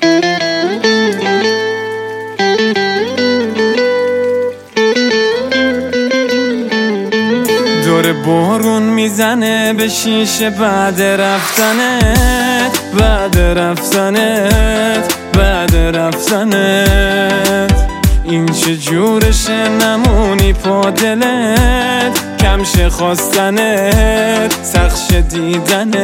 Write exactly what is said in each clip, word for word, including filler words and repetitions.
دور بارون میزنه به شیشه بعد رفتنت، بعد رفتنت، بعد رفتنت. این چه جورشه نمونی پا دلت، کمشه خواستنت، سخش دیدنت.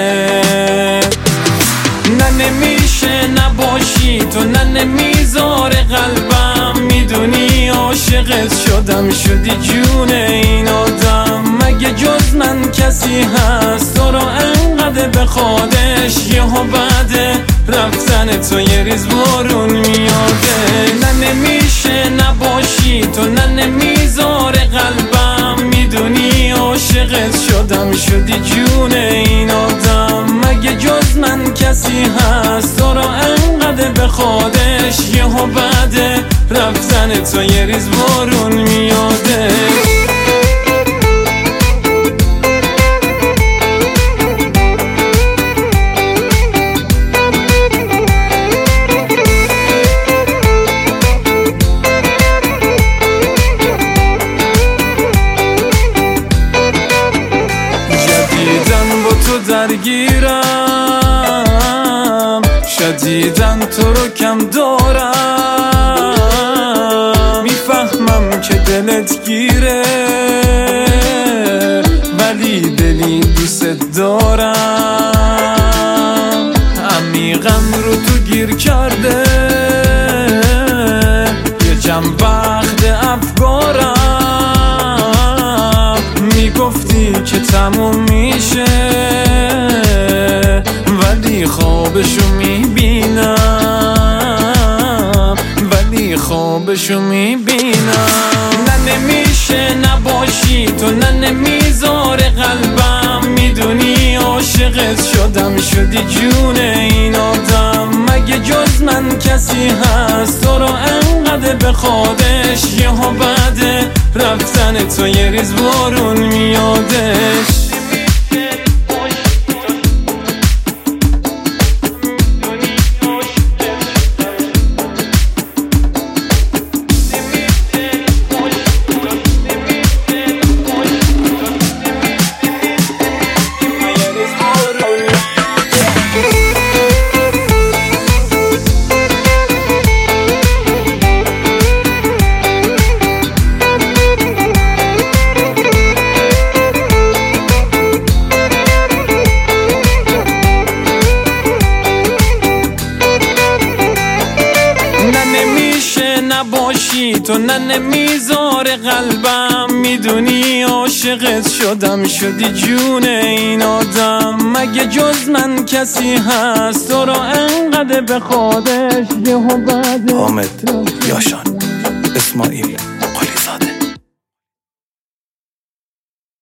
نه نمیشه نباشی تو، نه نمیذاره قلبم، میدونی عاشقت شدم، شدی جون این آدم. مگه جز من کسی هست تو رو انقدر به خودش، یهو بعد رفتن تو یه ریز بارون میاده. نه نمیشه نباشی تو، نه نمیذاره قلبم، میدونی عاشقت شدم، شدی جون این آدم. مگه جز من کسی هست تو رو انقدر به خودش، یهو بعد رفتن تو یه ریز بارون میاده. درگیرم شدیدن تو رو کم دارم، میفهمم که دلت گیره ولی دلی دوست دارم. عمیقم رو تو گیر کرده یه جم وقت افکارم، میگفتی که تموم میشه ولی خوابشو میبینم، ولی خوابشو میبینم. نه نمیشه نباشی تو، نه نمیذاره قلبم، میدونی عاشقت شدم، شدی جون این آدم. مگه جز من کسی هست تو رو انقدر به خودش، یهو بعد رفتن تو یه ریز بارون میادش. نباشی تو، نه نمیذاره قلبم، میدونی عاشقت شدم، شدی جون این آدم. مگه جز من کسی هست تو رو انقدر به خودش، یهو بعد حامد یاشان اسماعیل.